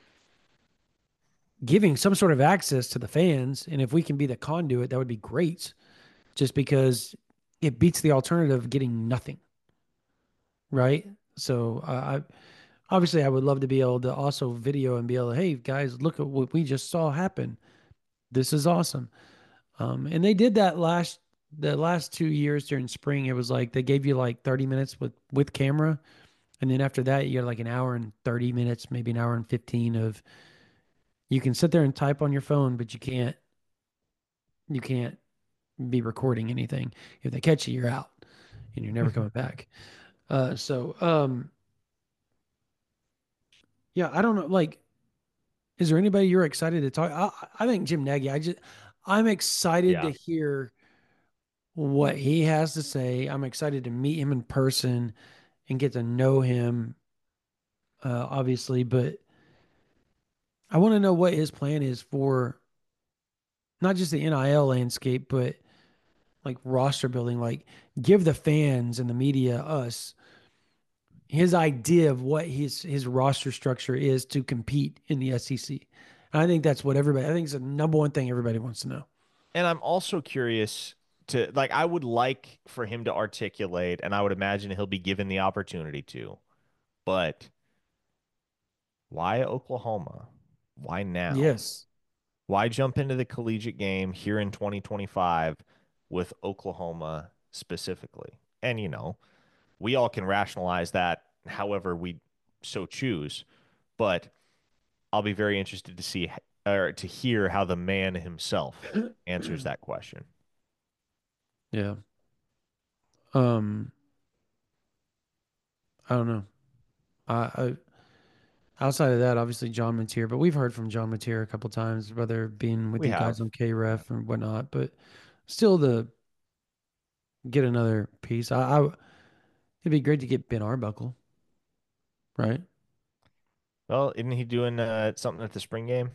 giving some sort of access to the fans, and if we can be the conduit, that would be great. Just because it beats the alternative of getting nothing, right? So uh, I obviously I would love to be able to also video and be able to, hey guys, look at what we just saw happen. This is awesome. Um, and they did that last the last two years during spring. It was like they gave you like thirty minutes with with camera, and then after that you had like an hour and thirty minutes, maybe an hour and fifteen of you can sit there and type on your phone, but you can't you can't be recording anything. If they catch you, you're out, and you're never coming back. Uh, so um, yeah, I don't know. Like, is there anybody you're excited to talk? I, I think Jim Nagy. I just I'm excited to yeah. hear what he has to say. I'm excited to meet him in person and get to know him, uh, obviously, but I want to know what his plan is for not just the N I L landscape, but like roster building, like give the fans and the media, us, his idea of what his his roster structure is to compete in the S E C. And I think that's what everybody, I think it's the number one thing everybody wants to know. And I'm also curious to like I would like for him to articulate, and I would imagine he'll be given the opportunity to, but why Oklahoma? Why now? Yes. Why jump into the collegiate game here in twenty twenty-five with Oklahoma specifically? And, you know, we all can rationalize that however we so choose, but I'll be very interested to see or to hear how the man himself answers that question. Yeah. Um, I don't know. I, I outside of that, obviously John Mateer, but we've heard from John Mateer a couple times, whether being with We you guys have. on K Ref and whatnot, but still to get another piece. I, I it'd be great to get Ben Arbuckle, right? Well, isn't he doing uh, something at the spring game?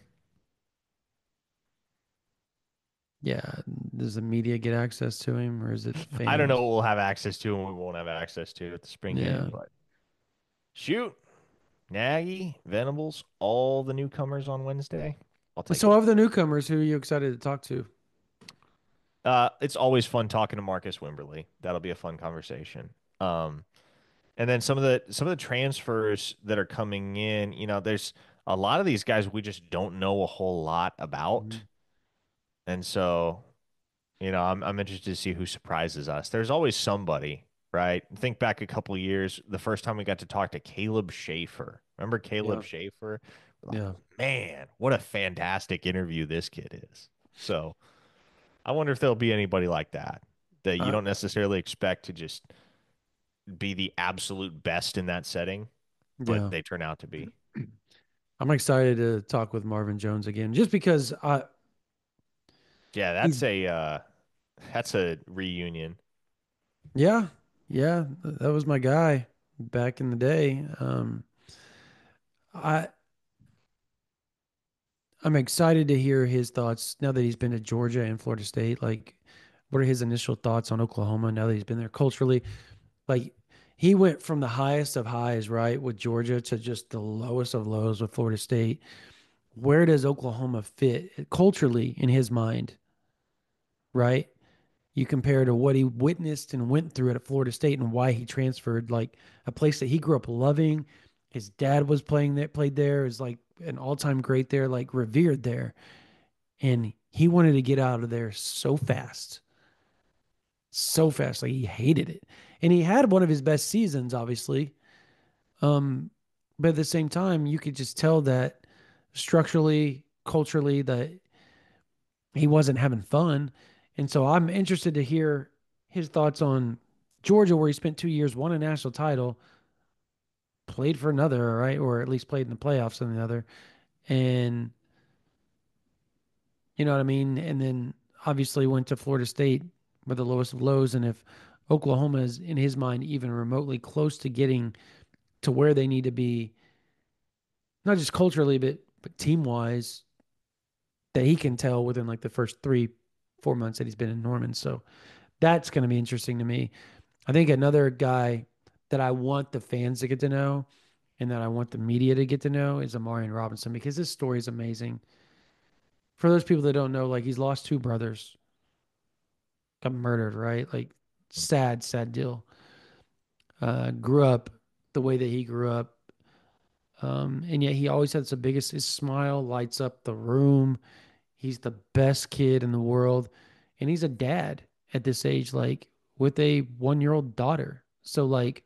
Yeah. Does the media get access to him or is it I don't fans? know what we'll have access to and we won't have access to at the spring Yeah. game, but shoot. Nagy, Venables, all the newcomers on Wednesday. I'll take So it. of the newcomers, who are you excited to talk to? Uh, it's always fun talking to Marcus Wimberly. That'll be a fun conversation. Um, and then some of the some of the transfers that are coming in, you know, there's a lot of these guys we just don't know a whole lot about. Mhm. And so, you know, I'm I'm interested to see who surprises us. There's always somebody, right? Think back a couple of years, the first time we got to talk to Caleb Schaefer. Remember Caleb Yeah. Schaefer? We're like, Yeah. man, what a fantastic interview this kid is. So I wonder if there'll be anybody like that that you Uh, don't necessarily expect to just be the absolute best in that setting, but Yeah. they turn out to be. I'm excited to talk with Marvin Jones again, just because I Yeah, that's he's a uh, that's a reunion. yeah, yeah, that was my guy back in the day. Um, I I'm excited to hear his thoughts now that he's been to Georgia and Florida State. Like, what are his initial thoughts on Oklahoma now that he's been there culturally? Like, he went from the highest of highs, right, with Georgia to just the lowest of lows with Florida State. Where does Oklahoma fit culturally in his mind, right? You compare to what he witnessed and went through at Florida State and why he transferred, like a place that he grew up loving. His dad was playing there, played there, is like an all-time great there, like revered there. And he wanted to get out of there so fast. So fast. Like he hated it. And he had one of his best seasons, obviously. Um, but at the same time, you could just tell that structurally, culturally, that he wasn't having fun. And so I'm interested to hear his thoughts on Georgia, where he spent two years, won a national title, played for another, right? Or at least played in the playoffs in another. And you know what I mean? And then obviously went to Florida State with the lowest of lows. And if Oklahoma is, in his mind, even remotely close to getting to where they need to be, not just culturally, but but team wise, that he can tell within like the first three, four months that he's been in Norman. So that's going to be interesting to me. I think another guy that I want the fans to get to know and that I want the media to get to know is Amarian Robinson, because his story is amazing. For those people that don't know, like he's lost two brothers, got murdered, right? Like sad, sad deal. Uh, grew up the way that he grew up. Um, and yet he always has the biggest, his smile lights up the room. He's the best kid in the world. And he's a dad at this age, like with a one year old daughter. So, like,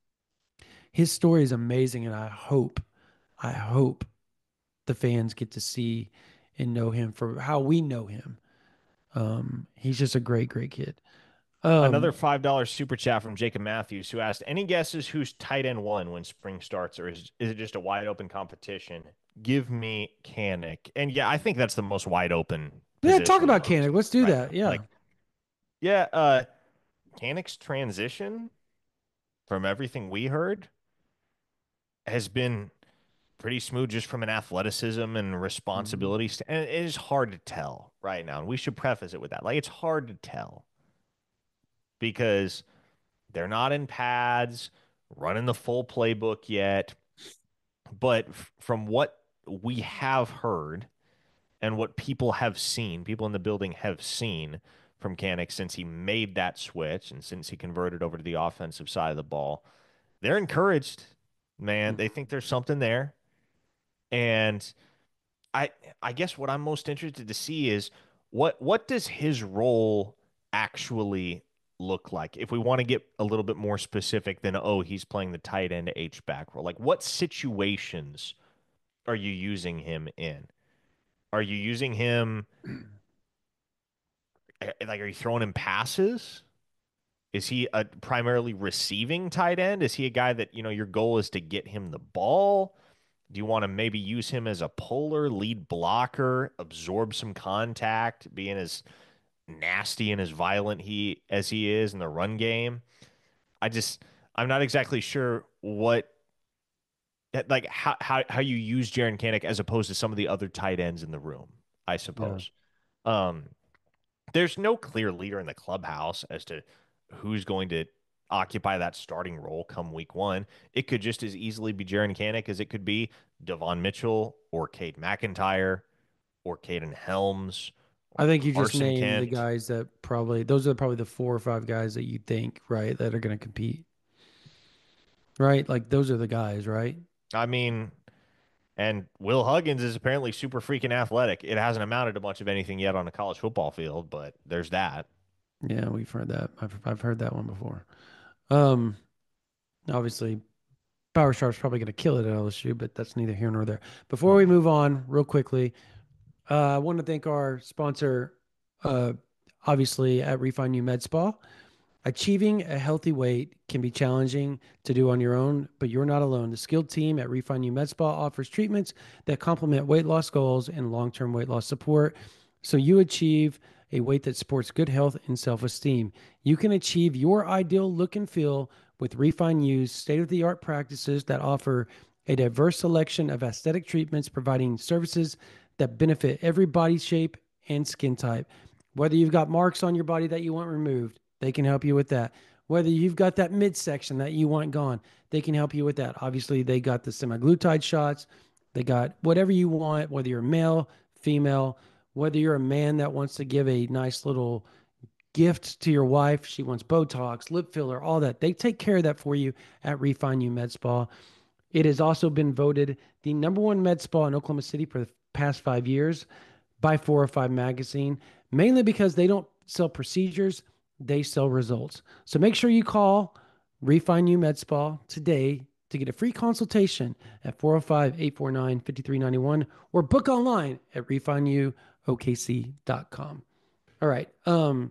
his story is amazing. And I hope, I hope the fans get to see and know him for how we know him. Um, he's just a great, great kid. Another Um, five dollars super chat from Jacob Matthews, who asked, any guesses who's tight end one when spring starts, or is, is it just a wide open competition? Give me Kanak. And yeah, I think that's the most wide open yeah, talk position about amongst Kanak. Let's do right that. now. Yeah. Like, yeah, uh, Kanak's transition, from everything we heard, has been pretty smooth just from an athleticism and Mhm. responsibility. st- And it is hard to tell right now. And we should preface it with that. Like, it's hard to tell because they're not in pads, running the full playbook yet. But f- from what we have heard and what people have seen, people in the building have seen from Kanak since he made that switch and since he converted over to the offensive side of the ball, they're encouraged, man. They think there's something there. And I I guess what I'm most interested to see is what what does his role actually look like? If we want to get a little bit more specific than, oh, he's playing the tight end H back role. Like, what situations are you using him in? Are you using him eh, like, are you throwing him passes? Is he a primarily receiving tight end? Is he a guy that, you know, your goal is to get him the ball? Do you want to maybe use him as a puller, lead blocker, absorb some contact, being as nasty and as violent he as he is in the run game? I just I'm not exactly sure what like how how, how you use Jaron Kanak as opposed to some of the other tight ends in the room, I Yeah. suppose. Um, there's no clear leader in the clubhouse as to who's going to occupy that starting role come week one. It could just as easily be Jaron Kanak as it could be Devon Mitchell or Cade McIntyre or Caden Helms I or think you just Carson named the Kent. guys that probably, those are probably the four or five guys that you think, right, that are going to compete, right? Like those are the guys, right? I mean, and Will Huggins is apparently super freaking athletic. It hasn't amounted to much of anything yet on a college football field, but there's that. Yeah, we've heard that. I've, I've heard that one before. Um, obviously, Power Sharp's probably going to kill it at L S U, but that's neither here nor there. Before we move on, real quickly, uh, I want to thank our sponsor, uh, obviously at Refine You Med Spa. Achieving a healthy weight can be challenging to do on your own, but you're not alone. The skilled team at Refine You Med Spa offers treatments that complement weight loss goals and long-term weight loss support, so you achieve a weight that supports good health and self-esteem. You can achieve your ideal look and feel with Refine You's state-of-the-art practices that offer a diverse selection of aesthetic treatments, providing services that benefit every body shape and skin type. Whether you've got marks on your body that you want removed, they can help you with that. Whether you've got that midsection that you want gone, they can help you with that. Obviously, they got the semaglutide shots. They got whatever you want, whether you're male, female, whether you're a man that wants to give a nice little gift to your wife. She wants Botox, lip filler, all that. They take care of that for you at Refine You Med Spa. It has also been voted the number one med spa in Oklahoma City for the past five years by four oh five magazine, mainly because they don't sell procedures, they sell results. So make sure you call Refine You Med Spa today to get a free consultation at four oh five, eight four nine, five three nine one or book online at refine you o k c dot com. All right. Um,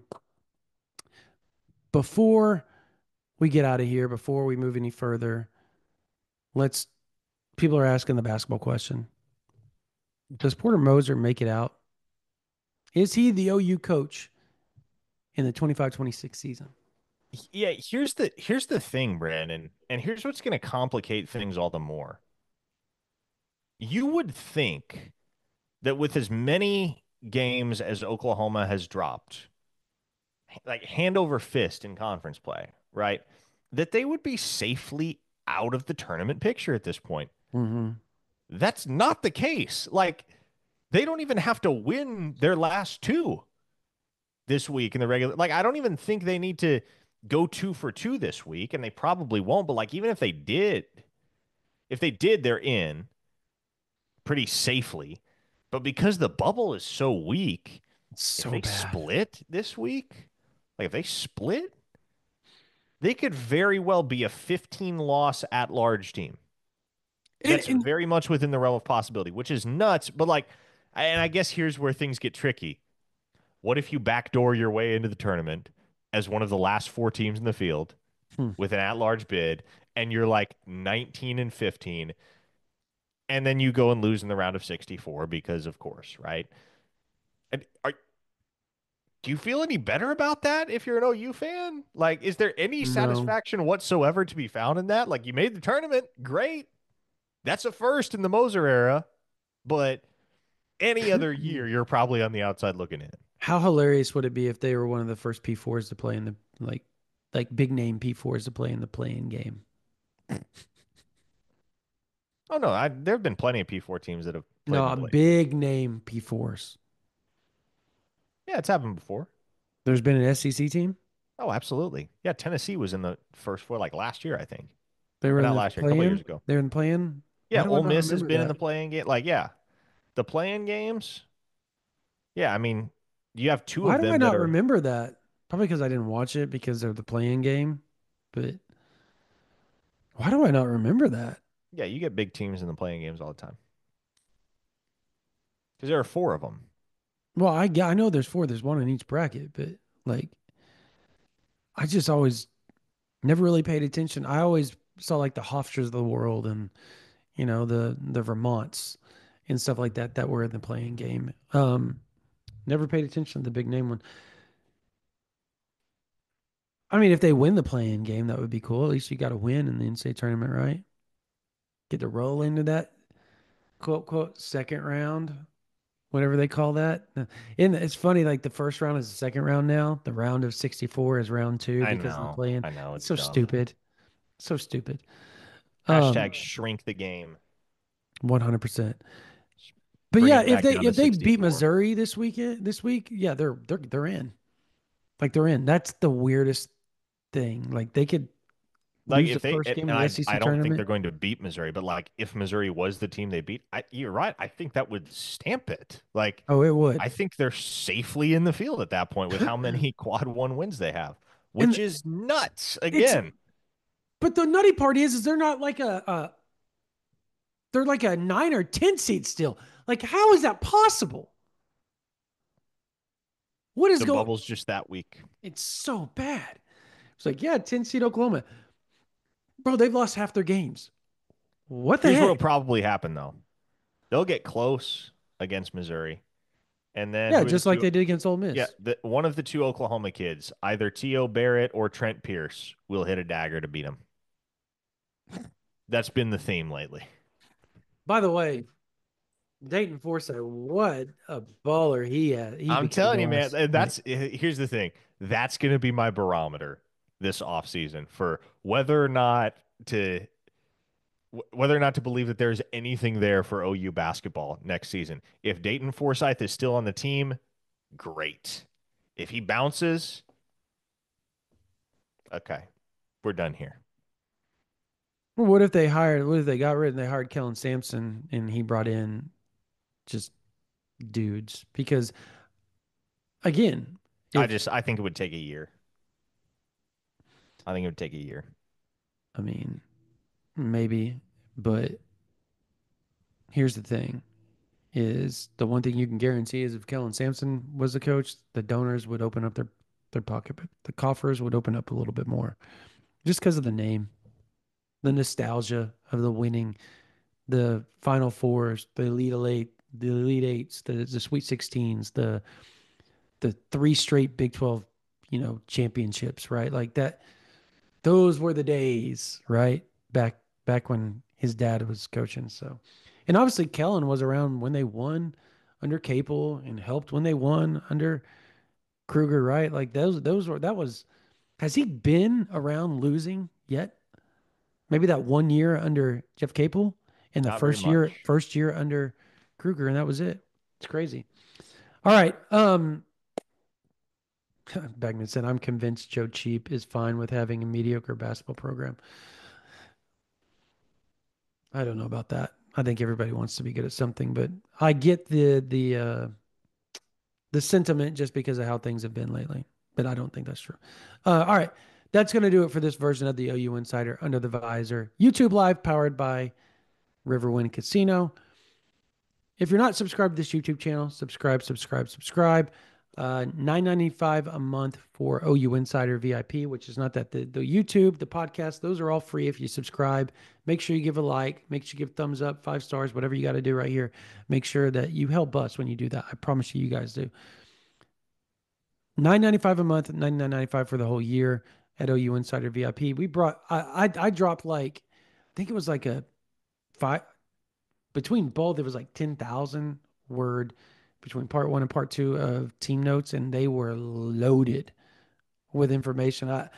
before we get out of here, before we move any further, let's, people are asking the basketball question. Does Porter Moser make it out? Is he the O U coach in the twenty-five twenty-six season? Yeah, here's the here's the thing, Brandon, and here's what's going to complicate things all the more. You would think that with as many games as Oklahoma has dropped, like hand over fist in conference play, right, that they would be safely out of the tournament picture at this point. Mm-hmm. That's not the case. Like, they don't even have to win their last two this week in the regular. Like, I don't even think they need to go two for two this week, and they probably won't. But, like, even if they did, if they did, they're in pretty safely. But because the bubble is so weak, So if they bad. split this week, like if they split, they could very well be a fifteen-loss at-large team. That's And- very much within the realm of possibility, which is nuts. But like, and I guess here's where things get tricky. What if you backdoor your way into the tournament as one of the last four teams in the field Hmm. with an at-large bid, and you're like nineteen and fifteen, and then you go and lose in the round of sixty-four because, of course, right? And are do you feel any better about that if you're an O U fan? Like, is there any No. satisfaction whatsoever to be found in that? Like, you made the tournament, great. That's a first in the Moser era, but any other year, you're probably on the outside looking in. How hilarious would it be if they were one of the first P fours to play in the, like, like big name P fours to play in the play-in game? Oh, no, I, there have been plenty of P four teams that have played No, in the play. big name P fours. Yeah, it's happened before. There's been an S E C team. Oh, absolutely. Yeah, Tennessee was in the first four like last year, I think. They were Or in not the last year, a couple play-in? years ago. They were in the play-in. Yeah, Why do I Ole not Miss has remember been in that? the playing game. Like, yeah, the playing games. Yeah, I mean, you have two Why of do them. I not that are, remember that? Probably because I didn't watch it because of the playing game. But why do I not remember that? Yeah, you get big teams in the playing games all the time. Because there are four of them. Well, I yeah, I know there's four. There's one in each bracket, but like, I just always never really paid attention. I always saw like the Hofstras of the world and you know the the Vermonts and stuff like that that were in the playing game. Um, never paid attention to the big name one. I mean, if they win the playing game, that would be cool. At least you got to win in the N C double A tournament, right? Get to roll into that quote quote second round, whatever they call that. And it's funny, like the first round is the second round now. The round of sixty-four is round two I because of the know. play-in. I know. It's It's so dumb. stupid. So stupid. Hashtag Um, shrink the game. one hundred percent. But Bring yeah, it if back they down to if they beat sixty-four. Missouri this weekend, this week, yeah, they're they're they're in. Like they're in. That's the weirdest thing. Like they could Like lose if the they, first and game of the I, S E C I don't think tournament. they're going to beat Missouri, but like if Missouri was the team they beat, I, you're right. I think that would stamp it. Like Oh, it would. I think they're safely in the field at that point with how many quad one wins they have, And which is nuts. Again, But the nutty part is, is they're not like a, a they're like a nine or ten seed still. Like, how is that possible? What is the going? bubble's just that weak. It's so bad. It's like, yeah, ten seed Oklahoma. Bro, they've lost half their games. What the Here's heck? what will probably happen, though. They'll get close against Missouri. And then Yeah, who are the just like two- they did against Ole Miss. Yeah, the, one of the two Oklahoma kids, either T O. Barrett or Trent Pierce, will hit a dagger to beat them. That's been the theme lately. By the way, Dayton Forsythe, what a baller he had. He I'm became telling you, man, last uh, that's night. here's the thing. That's going to be my barometer this offseason for whether or not to whether or not to believe that there's anything there for O U basketball next season. If Dayton Forsythe is still on the team, great. If he bounces, okay, we're done here. Well, what if they hired, what if they got rid and they hired Kellen Sampson and he brought in just dudes? Because, again, I if- just I think it would take a year. I think it would take a year. I mean, maybe, but here's the thing is the one thing you can guarantee is if Kellen Sampson was the coach, the donors would open up their, their pocket, the coffers would open up a little bit more just because of the name, the nostalgia of the winning, the Final Fours, the Elite Eight, the Elite Eights, the, the Sweet Sixteens, the the three straight Big twelve, you know, championships, right? Like that. Those were the days, right? Back back when his dad was coaching. So, and obviously Kellen was around when they won under Capel and helped when they won under Kruger, right? Like those those were that was. Has he been around losing yet? Maybe that one year under Jeff Capel and the Not very first year much. first year under Kruger, and that was it. It's crazy. All right. Um Bagman said, I'm convinced Joe Cheap is fine with having a mediocre basketball program. I don't know about that. I think everybody wants to be good at something, but I get the the uh, the sentiment just because of how things have been lately. But I don't think that's true. Uh, all right. That's going to do it for this version of the O U Insider Under the Visor YouTube Live powered by Riverwind Casino. If you're not subscribed to this YouTube channel, subscribe, subscribe, subscribe. Uh, nine ninety-five a month for O U Insider V I P, which is not that the, the YouTube, the podcast, those are all free if you subscribe. Make sure you give a like, make sure you give thumbs up, five stars, whatever you got to do right here. Make sure that you help us when you do that. I promise you, you guys do. nine ninety-five a month, ninety-nine ninety-five for the whole year at O U Insider V I P. We brought, I, I, I dropped like, I think it was like a five, between both, it was like ten thousand word between part one and part two of team notes, and they were loaded with information. I,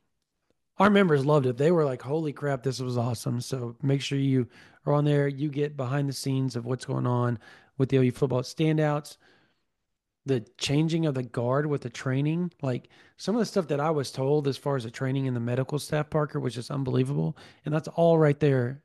our members loved it. They were like, holy crap, this was awesome. So make sure you are on there. You get behind the scenes of what's going on with the O U football standouts, the changing of the guard with the training. Like some of the stuff that I was told as far as the training and the medical staff, Parker, was just unbelievable. And that's all right there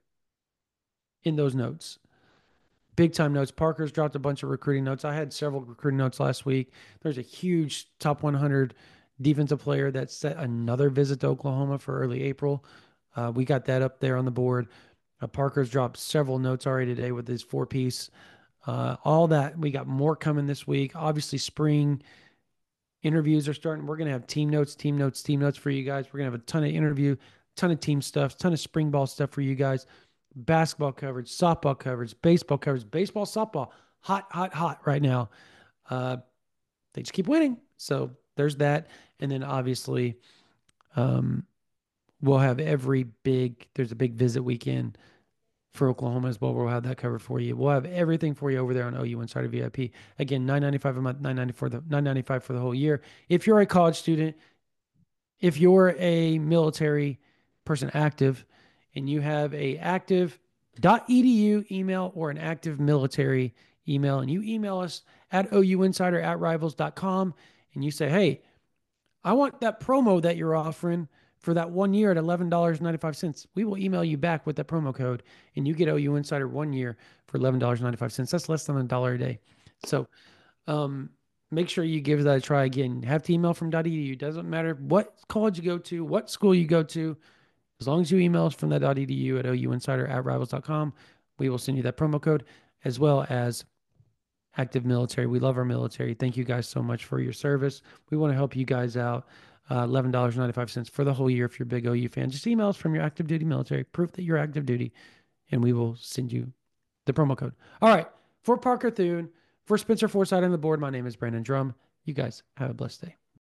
in those notes. Big time notes. Parker's dropped a bunch of recruiting notes. I had several recruiting notes last week. There's a huge top one hundred defensive player that set another visit to Oklahoma for early April. Uh, we got that up there on the board. Uh, Parker's dropped several notes already today with his four piece. Uh, all that. We got more coming this week. Obviously, spring interviews are starting. We're going to have team notes, team notes, team notes for you guys. We're going to have a ton of interview, ton of team stuff, ton of spring ball stuff for you guys. Basketball coverage, softball coverage, baseball coverage, baseball, softball, hot, hot, hot right now. Uh, they just keep winning. So there's that. And then obviously um, we'll have every big, there's a big visit weekend for Oklahoma as well. We'll have that covered for you. We'll have everything for you over there on O U Insider V I P. Again, nine ninety-five a month, nine ninety-four the nine ninety-five for the whole year. If you're a college student, if you're a military person active, and you have a active dot e d u email or an active military email, and you email us at ouinsider at rivals dot com, and you say, hey, I want that promo that you're offering for that one year at eleven dollars and ninety-five cents. We will email you back with that promo code, and you get O U Insider one year for eleven dollars and ninety-five cents. That's less than a dollar a day. So um, make sure you give that a try again. Have to email from .edu. Doesn't matter what college you go to, what school you go to. As long as you email us from that .edu at ouinsider at rivals dot com, we will send you that promo code as well as active military. We love our military. Thank you guys so much for your service. We want to help you guys out. Uh, eleven dollars and ninety-five cents for the whole year if you're a big O U fan. Just email us from your active duty military, proof that you're active duty, and we will send you the promo code. All right. For Parker Thune, for Spencer Forsythe on the board, my name is Brandon Drum. You guys have a blessed day.